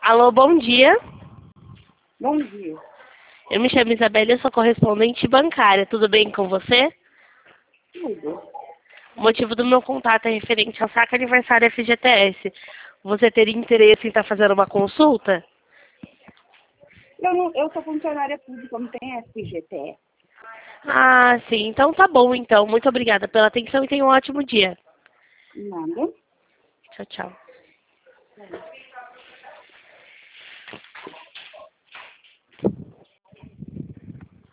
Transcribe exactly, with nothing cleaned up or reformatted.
Alô, bom dia. Bom dia. Eu me chamo Isabela e eu sou correspondente bancária. Tudo bem com você? Tudo. O motivo do meu contato é referente ao saque aniversário F G T S. Você teria interesse em estar fazendo uma consulta? Eu, não, eu sou funcionária pública, não tenho F G T S. Ah, sim. Então tá bom, então. Muito obrigada pela atenção e tenha um ótimo dia. Nada. Tchau, tchau.